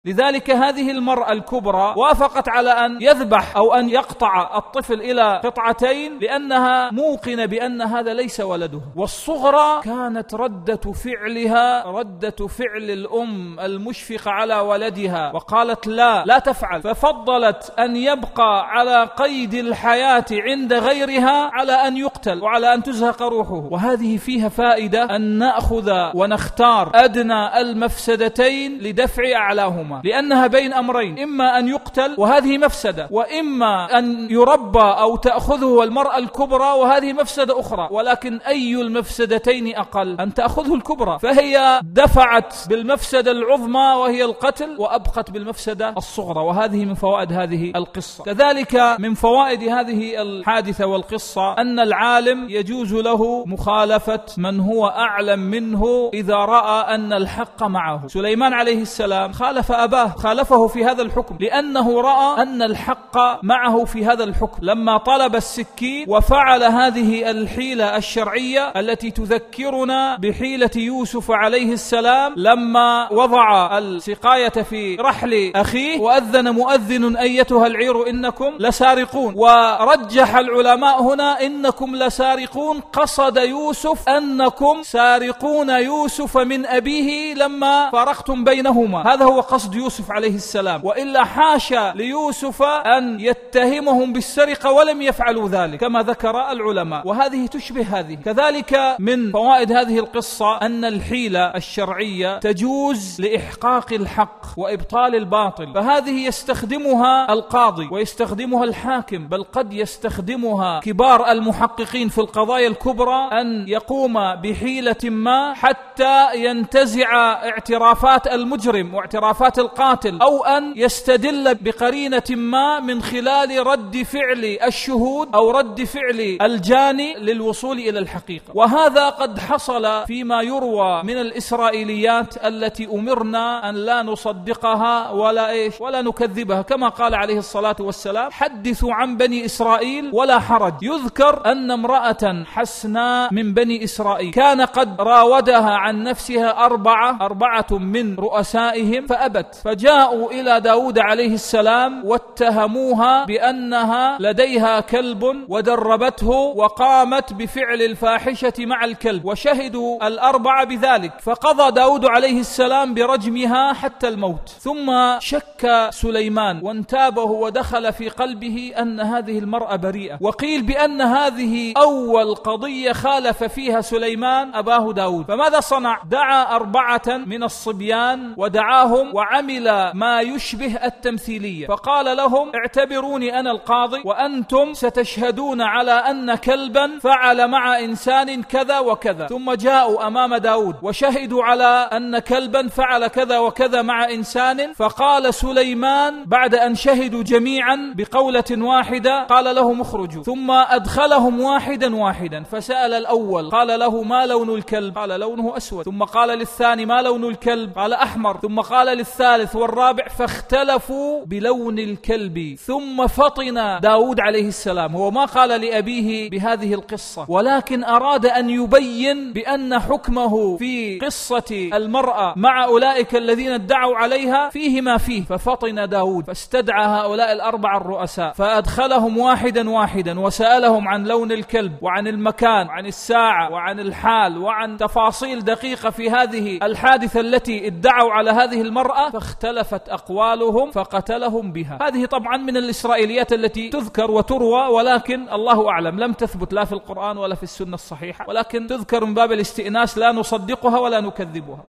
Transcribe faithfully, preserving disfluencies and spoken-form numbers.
لذلك هذه المرأة الكبرى وافقت على أن يذبح أو أن يقطع الطفل إلى قطعتين لأنها موقنة بأن هذا ليس ولدها. والصغرى كانت ردة فعلها ردة فعل الأم المشفقة على ولدها، وقالت لا لا تفعل، ففضلت أن يبقى على قيد الحياة عند غيرها على أن يقتل وعلى أن تزهق روحه. وهذه فيها فائدة أن نأخذ ونختار أدنى المفسدتين لدفع أعلاهما، لأنها بين أمرين، إما أن يقتل وهذه مفسدة، وإما أن يربى أو تأخذه المرأة الكبرى وهذه مفسدة أخرى. ولكن أي المفسدتين أقل؟ أن تأخذه الكبرى، فهي دفعت بالمفسدة العظمى وهي القتل وأبقت بالمفسدة الصغرى. وهذه من فوائد هذه القصة. كذلك من فوائد هذه الحادثة والقصة أن العالم يجوز له مخالفة من هو أعلم منه إذا رأى أن الحق معه. سليمان عليه السلام خالف أباه، خالفه في هذا الحكم لأنه رأى أن الحق معه في هذا الحكم، لما طلب السكين وفعل هذه الحيلة الشرعية التي تذكرنا بحيلة يوسف عليه السلام لما وضع السقاية في رحل أخيه وأذن مؤذن أيتها العير إنكم لسارقون. ورجح العلماء هنا إنكم لسارقون قصد يوسف أنكم سارقون يوسف من أبيه لما فرقتم بينهما، هذا هو قصد يوسف عليه السلام، وإلا حاشا ليوسف أن يتهمهم بالسرقة ولم يفعلوا ذلك كما ذكر العلماء. وهذه تشبه هذه. كذلك من فوائد هذه القصة أن الحيلة الشرعية تجوز لإحقاق الحق وإبطال الباطل، فهذه يستخدمها القاضي ويستخدمها الحاكم، بل قد يستخدمها كبار المحققين في القضايا الكبرى، أن يقوم بحيلة ما حتى ينتزع اعترافات المجرم واعترافات القاتل، أو أن يستدل بقرينة ما من خلال رد فعل الشهود أو رد فعل الجاني للوصول إلى الحقيقة. وهذا قد حصل فيما يروى من الإسرائيليات التي أمرنا أن لا نصدقها ولا إيش ولا نكذبها، كما قال عليه الصلاة والسلام حدثوا عن بني إسرائيل ولا حرج. يذكر أن امرأة حسناء من بني إسرائيل كان قد راودها عن نفسها أربعة أربعة من رؤسائهم فأبت، فجاءوا إلى داود عليه السلام واتهموها بأنها لديها كلب ودربته وقامت بفعل الفاحشة مع الكلب، وشهدوا الأربعة بذلك، فقضى داود عليه السلام برجمها حتى الموت. ثم شك سليمان وانتابه ودخل في قلبه أن هذه المرأة بريئة، وقيل بأن هذه أول قضية خالف فيها سليمان أباه داود. فماذا صنع؟ دعا أربعة من الصبيان ودعاهم وعمل ما يشبه التمثيلية، فقال لهم اعتبروني أنا القاضي وأنتم ستشهدون على أن كلبا فعل مع إنسان كذا وكذا. ثم جاءوا أمام داود وشهدوا على أن كلبا فعل كذا وكذا مع إنسان، فقال سليمان بعد أن شهدوا جميعا بقولة واحدة قال لهم اخرجوا، ثم أدخلهم واحدا واحدا، فسأل الأول قال له ما لون الكلب؟ قال لونه أسود. ثم قال للثاني ما لون الكلب؟ قال أحمر. ثم قال للثالث والرابع، فاختلفوا بلون الكلب. ثم فطن داود عليه السلام، هو ما قال لأبيه بهذه القصة، ولكن أراد أن يبين بأن حكمه في قصة المرأة مع أولئك الذين ادعوا عليها فيه ما فيه. ففطن داود فاستدعى هؤلاء الأربع الرؤساء فأدخلهم واحدا واحدا وسألهم عن لون الكلب وعن المكان وعن الساعة وعن الحال وعن تفاصيل دقيقة في هذه الحادثة التي ادعوا على هذه المرأة، فاختلفت أقوالهم فقتلهم بها. هذه طبعا من الإسرائيليات التي تذكر وتروى، ولكن الله أعلم لم تثبت لا في القرآن ولا في السنة الصحيحة، ولكن تذكر من باب الاستئناس، لا نصدقها ولا نكذبها.